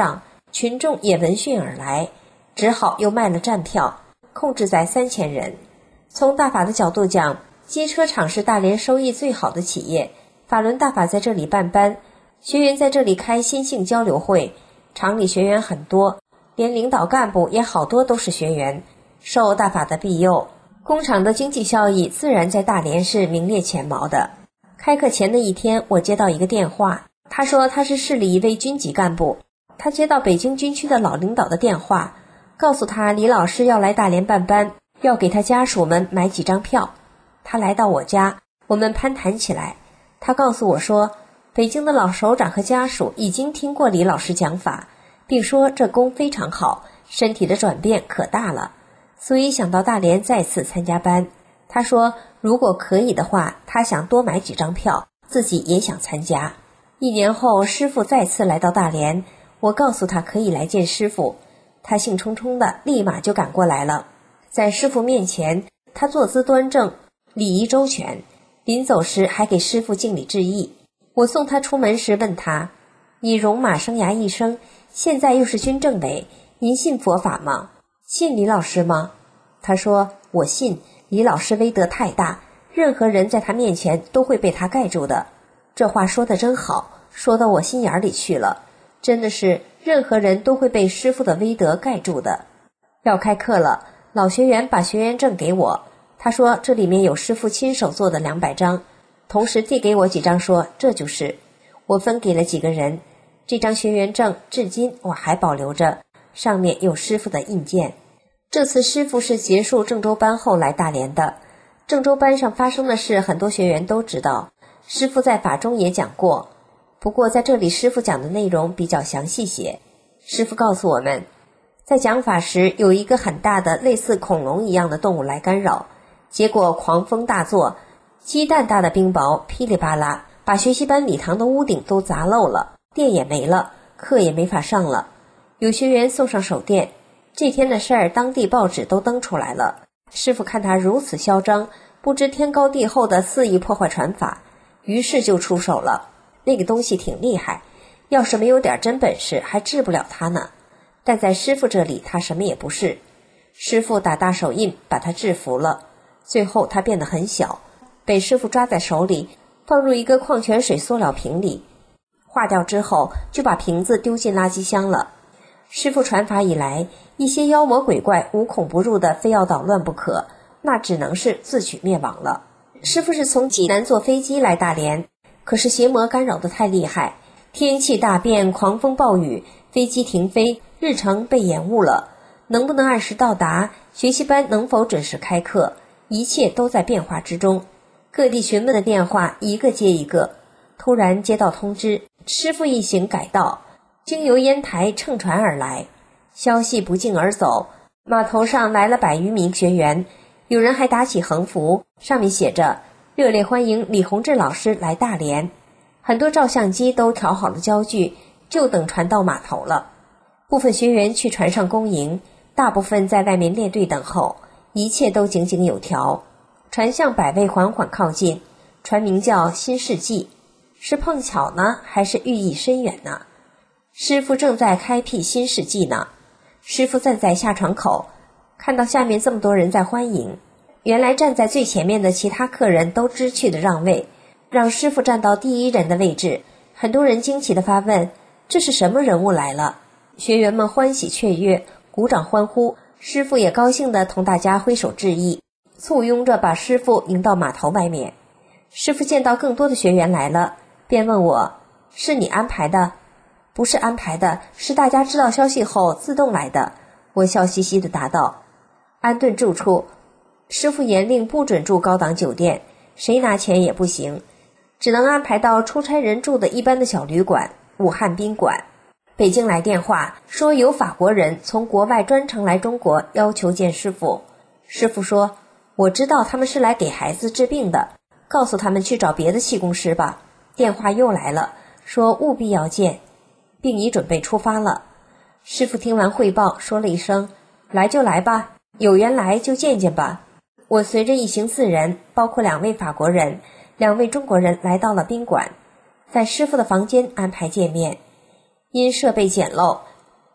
E: 群众也闻讯而来，只好又卖了站票，控制在3000人。从大法的角度讲，机车厂是大连收益最好的企业，法轮大法在这里办班，学员在这里开心性交流会，厂里学员很多，连领导干部也好多都是学员，受大法的庇佑，工厂的经济效益自然在大连是名列前茅的。开课前的一天，我接到一个电话，他说他是市里一位军级干部，他接到北京军区的老领导的电话，告诉他李老师要来大连办班，要给他家属们买几张票。他来到我家，我们攀谈起来，他告诉我说，北京的老首长和家属已经听过李老师讲法，并说这功非常好，身体的转变可大了，所以想到大连再次参加班。他说如果可以的话，他想多买几张票，自己也想参加。1年后，师父再次来到大连，我告诉他可以来见师父，他兴冲冲的立马就赶过来了。在师父面前，他坐姿端正，礼仪周全，临走时还给师父敬礼致意。我送他出门时问他，你戎马生涯一生，现在又是军政委，您信佛法吗？信李老师吗？他说我信，李老师威德太大，任何人在他面前都会被他盖住的。这话说得真好，说到我心眼里去了，真的是任何人都会被师父的威德盖住的。要开课了，老学员把学员证给我，他说这里面有师父亲手做的200张，同时递给我几张说这就是。我分给了几个人，这张学员证至今我还保留着，上面有师父的印鉴。这次师父是结束郑州班后来大连的，郑州班上发生的事很多学员都知道，师父在法中也讲过，不过在这里师父讲的内容比较详细些。师父告诉我们，在讲法时有一个很大的类似恐龙一样的动物来干扰，结果狂风大作，鸡蛋大的冰雹噼里啪啦把学习班礼堂的屋顶都砸漏了，电也没了，课也没法上了。有学员送上手电，这天的事儿当地报纸都登出来了。师父看他如此嚣张，不知天高地厚的肆意破坏传法，于是就出手了。那个东西挺厉害，要是没有点真本事还治不了他呢，但在师父这里他什么也不是。师父打大手印把他制服了，最后他变得很小，被师父抓在手里，放入一个矿泉水塑料瓶里，化掉之后就把瓶子丢进垃圾箱了。师父传法以来，一些妖魔鬼怪无孔不入的非要捣乱不可，那只能是自取灭亡了。师父是从济南坐飞机来大连，可是邪魔干扰得太厉害，天气大变，狂风暴雨，飞机停飞，日程被延误了，能不能按时到达，学习班能否准时开课，一切都在变化之中。各地询问的电话一个接一个，突然接到通知，师父一行改道，经由烟台乘船而来。消息不胫而走，码头上来了100余名学员，有人还打起横幅，上面写着热烈欢迎李洪志老师来大连。很多照相机都调好了焦距，就等船到码头了。部分学员去船上恭迎，大部分在外面列队等候，一切都井井有条。船向百位缓缓靠近，船名叫新世纪，是碰巧呢，还是寓意深远呢？师父正在开辟新世纪呢。师父站在下船口，看到下面这么多人在欢迎，原来站在最前面的其他客人都知趣的让位，让师父站到第一人的位置。很多人惊奇地发问，这是什么人物来了？学员们欢喜雀跃，鼓掌欢呼，师父也高兴地同大家挥手致意，簇拥着把师父迎到码头外面。师父见到更多的学员来了，便问我，是你安排的？不是安排的，是大家知道消息后自动来的。我笑嘻嘻地答道。安顿住处，师父严令不准住高档酒店，谁拿钱也不行，只能安排到出差人住的一般的小旅馆，武汉宾馆。北京来电话说有法国人从国外专程来中国，要求见师父。师父说，我知道他们是来给孩子治病的，告诉他们去找别的气功师吧。电话又来了，说务必要见，并已准备出发了。师父听完汇报，说了一声，来就来吧，有缘来就见见吧。我随着一行4人，包括2位法国人、2位中国人，来到了宾馆，在师父的房间安排见面。因设备简陋，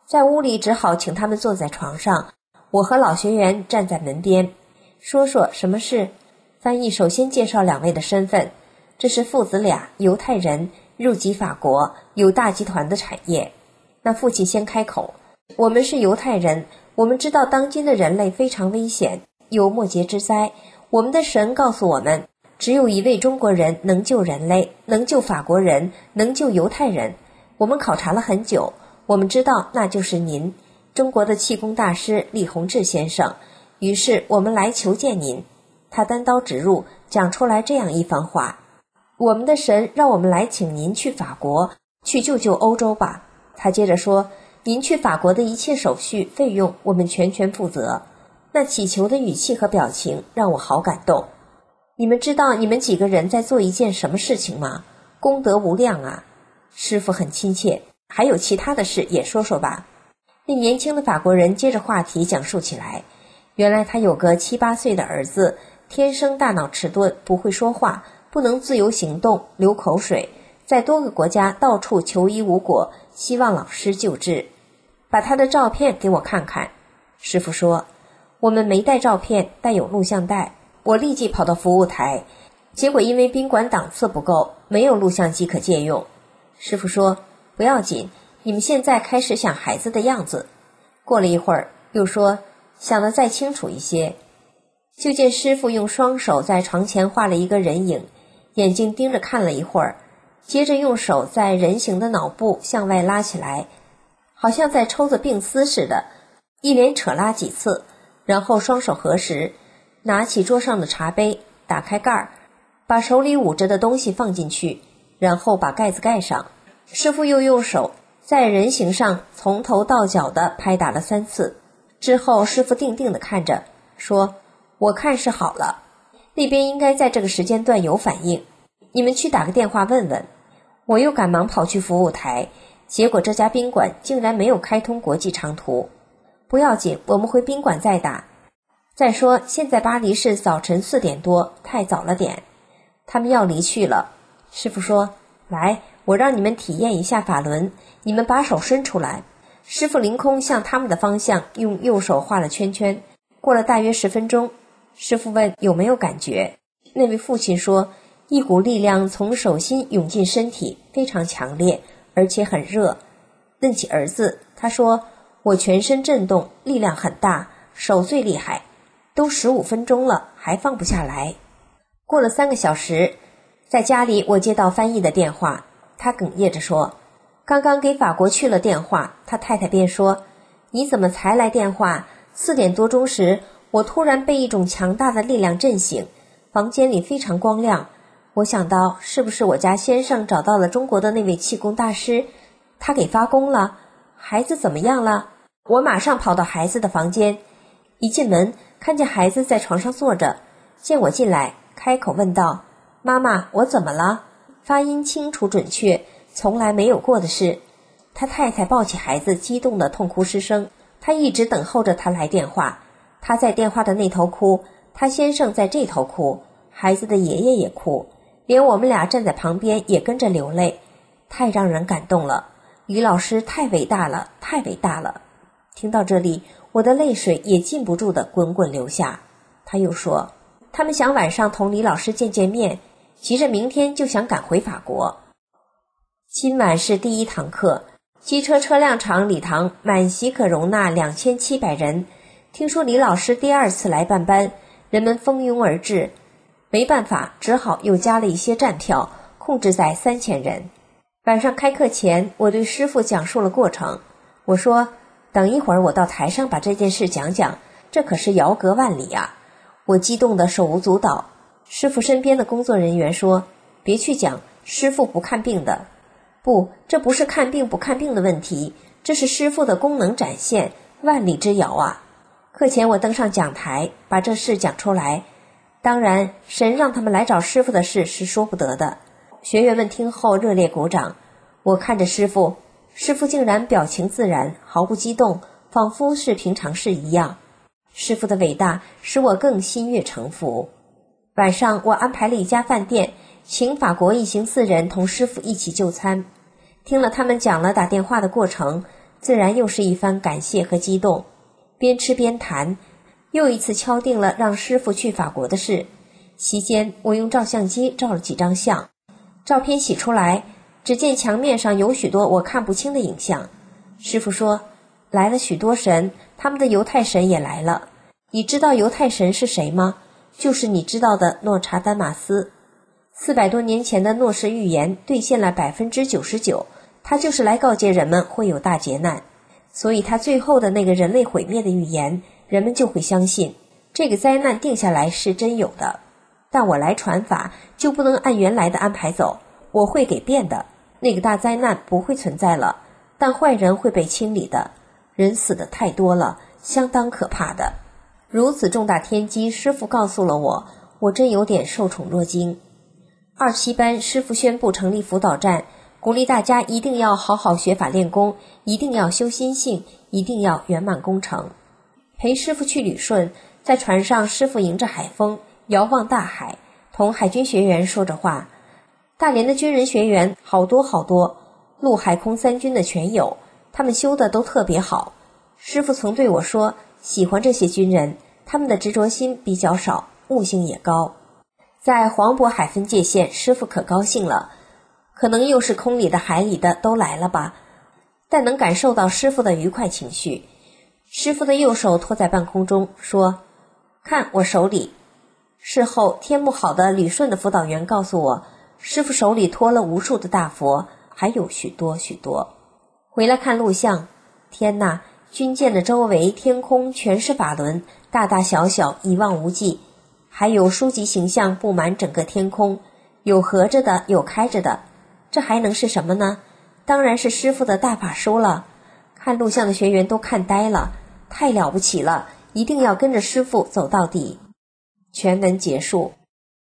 E: 在屋里只好请他们坐在床上，我和老学员站在门边，说什么事。翻译首先介绍2位的身份，这是父子俩，犹太人，入籍法国，有大集团的产业。那父亲先开口，我们是犹太人，我们知道当今的人类非常危险，有末节之灾，我们的神告诉我们，只有一位中国人能救人类，能救法国人，能救犹太人。我们考察了很久，我们知道那就是您，中国的气功大师李洪志先生，于是我们来求见您。他单刀直入，讲出来这样一番话，我们的神让我们来请您去法国，去救救欧洲吧。他接着说，您去法国的一切手续费用我们全权负责。那祈求的语气和表情让我好感动。你们知道你们几个人在做一件什么事情吗？功德无量啊。师父很亲切，还有其他的事也说说吧。那年轻的法国人接着话题讲述起来，原来他有个7、8岁的儿子，天生大脑迟钝，不会说话，不能自由行动，流口水，在多个国家到处求医无果，希望老师救治。把他的照片给我看看。师父说，我们没带照片，带有录像带。我立即跑到服务台，结果因为宾馆档次不够，没有录像机可借用。师父说，不要紧，你们现在开始想孩子的样子。过了一会儿，又说，想得再清楚一些。就见师父用双手在床前画了一个人影，眼睛盯着看了一会儿，接着用手在人形的脑部向外拉起来，好像在抽着病丝似的，一连扯拉几次，然后双手合十，拿起桌上的茶杯，打开盖儿，把手里捂着的东西放进去，然后把盖子盖上。师父又用手在人形上从头到脚的拍打了3次，之后师父定定地看着，说，我看是好了，那边应该在这个时间段有反应，你们去打个电话问问。我又赶忙跑去服务台，结果这家宾馆竟然没有开通国际长途。不要紧，我们回宾馆再打。再说现在巴黎是早晨4点多，太早了点。他们要离去了。师父说，来，我让你们体验一下法轮，你们把手伸出来。师父凌空向他们的方向用右手画了圈圈。过了大约10分钟，师父问有没有感觉。那位父亲说，一股力量从手心涌进身体，非常强烈，而且很热。问起儿子，他说，我全身震动，力量很大，手最厉害，都15分钟了，还放不下来。过了3个小时，在家里我接到翻译的电话，他哽咽着说，刚刚给法国去了电话。他太太便说，你怎么才来电话？4点多钟时，我突然被一种强大的力量震醒，房间里非常光亮。我想到是不是我家先生找到了中国的那位气功大师，他给发功了。孩子怎么样了？我马上跑到孩子的房间，一进门看见孩子在床上坐着，见我进来，开口问道，妈妈，我怎么了？发音清楚准确，从来没有过的事。他太太抱起孩子，激动得痛哭失声。他一直等候着他来电话，他在电话的那头哭，他先生在这头哭，孩子的爷爷也哭，连我们俩站在旁边也跟着流泪，太让人感动了。李老师太伟大了，太伟大了。听到这里，我的泪水也禁不住地滚滚流下。他又说，他们想晚上同李老师见见面，急着明天就想赶回法国。今晚是第1堂课，机车车辆场礼堂满席，可容纳2700人。听说李老师第2次来办班，人们蜂拥而至，没办法，只好又加了一些站票，控制在3000人。晚上开课前，我对师父讲述了过程。我说，等一会儿我到台上把这件事讲讲，这可是遥隔万里啊。我激动得手舞足蹈。师父身边的工作人员说，别去讲，师父不看病的。不，这不是看病不看病的问题，这是师父的功能展现，万里之遥啊。课前我登上讲台，把这事讲出来。当然，神让他们来找师父的事是说不得的。学员们听后热烈鼓掌。我看着师父，师父竟然表情自然，毫不激动，仿佛是平常事一样。师父的伟大使我更心悦诚服。晚上我安排了一家饭店，请法国一行4人同师父一起就餐。听了他们讲了打电话的过程， 自然又是一番感谢和激动。边吃边谈，又一次敲定了让师父去法国的事。席间我用照相机照了几张相，照片洗出来，只见墙面上有许多我看不清的影像。师父说，来了许多神，他们的犹太神也来了。你知道犹太神是谁吗？就是你知道的诺查丹马斯。400多年前的诺氏预言兑现了99%，他就是来告诫人们会有大劫难，所以他最后的那个人类毁灭的预言，人们就会相信这个灾难定下来是真有的。但我来传法就不能按原来的安排走，我会给变的，那个大灾难不会存在了，但坏人会被清理的，人死的太多了，相当可怕的。如此重大天机，师父告诉了我，我真有点受宠若惊。27班师父宣布成立辅导站，鼓励大家一定要好好学法练功，一定要修心性，一定要圆满功成。陪师父去旅顺，在船上师父迎着海风遥望大海，同海军学员说着话。大连的军人学员好多好多，陆海空3军的全有，他们修的都特别好。师父曾对我说，喜欢这些军人，他们的执着心比较少，悟性也高。在黄渤海分界线，师父可高兴了，可能又是空里的海里的都来了吧，但能感受到师父的愉快情绪。师父的右手托在半空中说，看我手里。事后天目好的旅顺的辅导员告诉我，师父手里托了无数的大佛，还有许多许多。回来看录像，天哪，军舰的周围天空全是法轮，大大小小一望无际，还有书籍形象布满整个天空，有合着的，有开着的，这还能是什么呢？当然是师父的大法书了。看录像的学员都看呆了，太了不起了，一定要跟着师父走到底。全文结束。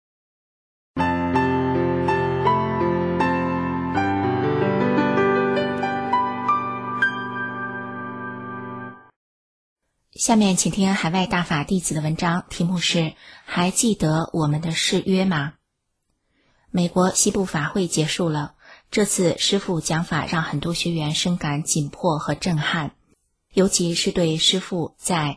F: 下面请听海外大法弟子的文章，题目是还记得我们的誓约吗？美国西部法会结束了，这次师父讲法让很多学员深感紧迫和震撼，尤其是对师父在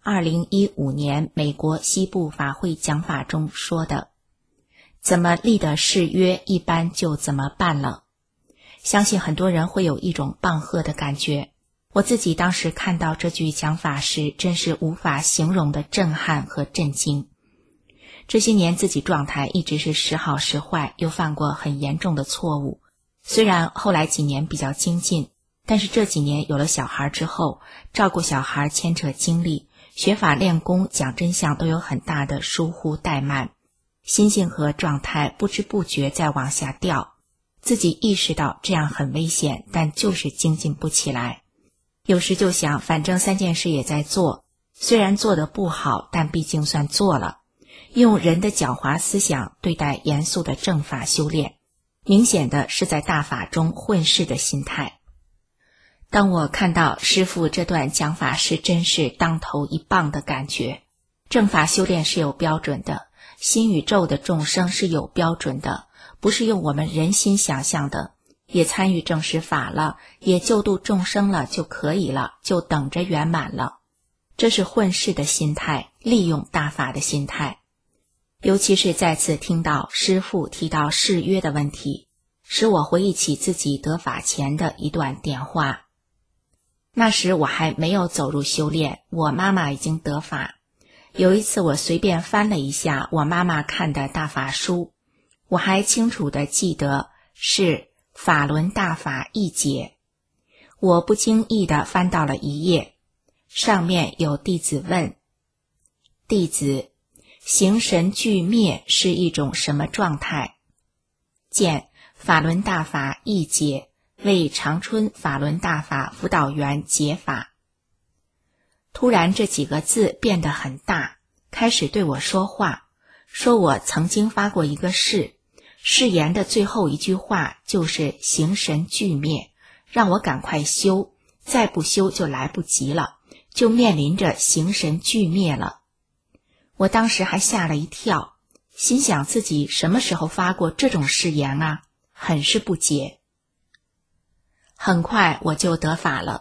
F: 2015年美国西部法会讲法中说的，怎么立的誓约一般就怎么办了。相信很多人会有一种棒喝的感觉，我自己当时看到这句讲法时，真是无法形容的震撼和震惊。这些年自己状态一直是时好时坏，又犯过很严重的错误。虽然后来几年比较精进，但是这几年有了小孩之后，照顾小孩牵扯精力，学法练功讲真相都有很大的疏忽怠慢，心性和状态不知不觉在往下掉。自己意识到这样很危险，但就是精进不起来。有时就想，反正3件事也在做，虽然做得不好，但毕竟算做了。用人的狡猾思想对待严肃的正法修炼，明显的是在大法中混世的心态。当我看到师父这段讲法时，真是当头一棒的感觉。正法修炼是有标准的，新宇宙的众生是有标准的，不是用我们人心想象的，也参与正实法了，也救度众生了就可以了，就等着圆满了。这是混世的心态，利用大法的心态。尤其是再次听到师父提到誓约的问题，使我回忆起自己得法前的一段点话。那时我还没有走入修炼，我妈妈已经得法。有一次我随便翻了一下我妈妈看的大法书，我还清楚地记得是法轮大法一节。我不经意地翻到了一页，上面有弟子问：弟子，形神俱灭是一种什么状态？见法轮大法一节，为长春法轮大法辅导员解法。突然这几个字变得很大，开始对我说话，说我曾经发过一个誓，誓言的最后一句话就是形神俱灭，让我赶快修，再不修就来不及了，就面临着形神俱灭了。我当时还吓了一跳，心想自己什么时候发过这种誓言啊，很是不解。很快我就得法了，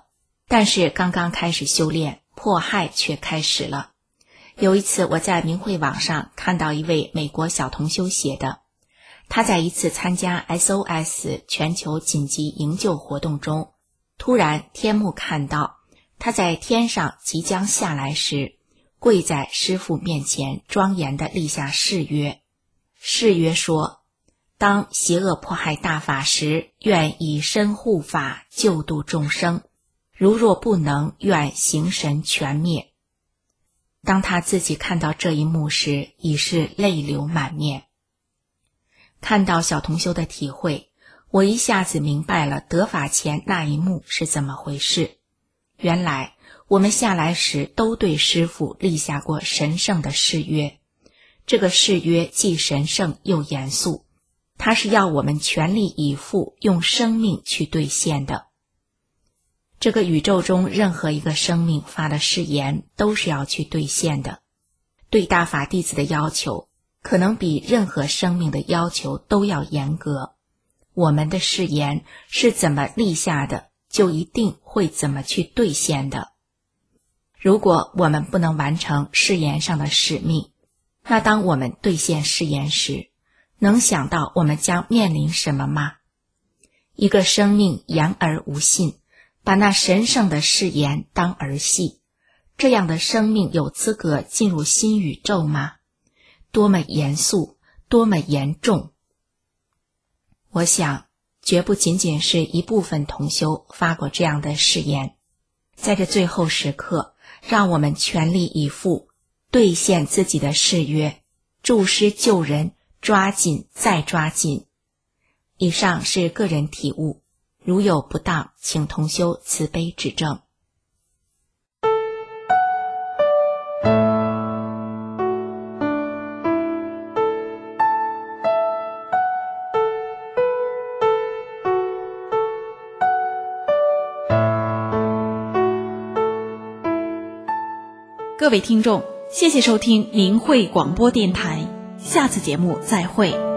F: 但是刚刚开始修炼，迫害却开始了。有一次我在明慧网上看到一位美国小同修写的，他在一次参加 SOS 全球紧急营救活动中，突然天幕看到他在天上即将下来时，跪在师父面前庄严地立下誓约。誓约说，当邪恶迫害大法时，愿以身护法救度众生，如若不能，愿形神全灭。当他自己看到这一幕时，已是泪流满面。看到小同修的体会，我一下子明白了得法前那一幕是怎么回事。原来我们下来时都对师父立下过神圣的誓约，这个誓约既神圣又严肃，它是要我们全力以赴用生命去兑现的。这个宇宙中任何一个生命发的誓言都是要去兑现的，对大法弟子的要求可能比任何生命的要求都要严格。我们的誓言是怎么立下的，就一定会怎么去兑现的。如果我们不能完成誓言上的使命，那当我们兑现誓言时，能想到我们将面临什么吗？一个生命言而无信，把那神圣的誓言当儿戏，这样的生命有资格进入新宇宙吗？多么严肃，多么严重。我想绝不仅仅是一部分同修发过这样的誓言，在这最后时刻，让我们全力以赴兑现自己的誓约，助师救人，抓紧再抓紧。以上是个人体悟，如有不当，请同修慈悲指正。
B: 各位听众，谢谢收听明慧广播电台，下次节目再会。